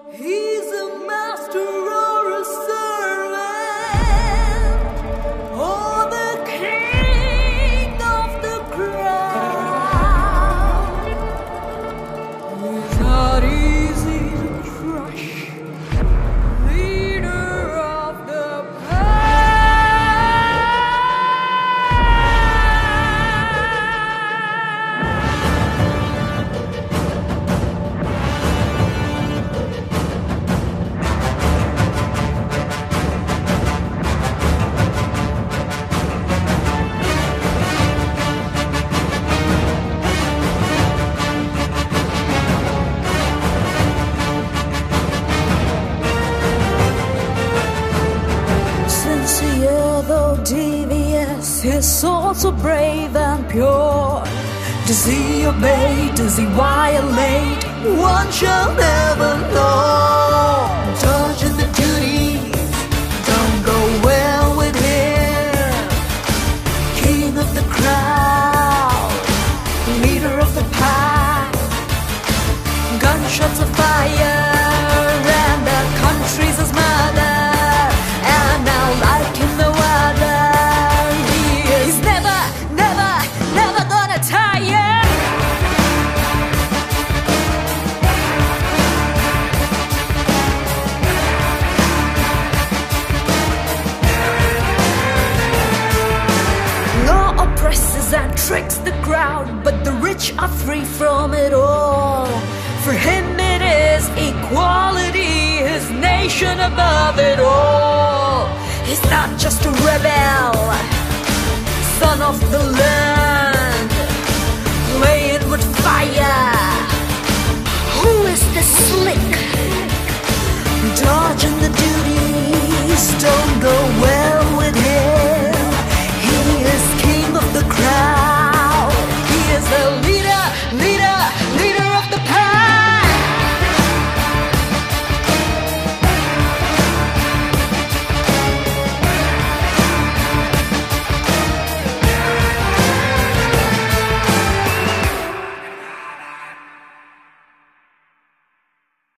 He's a master or a servant, or the king of the crowd. He's not easy to crush, leader of the sincere though devious, his soul so brave and pure. Does he obey? Does he violate? One shall never know. Dodging the duty don't go well with him. King of the crowd, leader of the pack. Gunshots of fire and the country's his mother. And now like in the water, he's never, never, never gonna tire. Law oppresses and tricks the crowd, but the rich are free from it all. For him it is equality, his nation above it all. He's not just a rebel, son of the land, playing with fire. Who is the slave?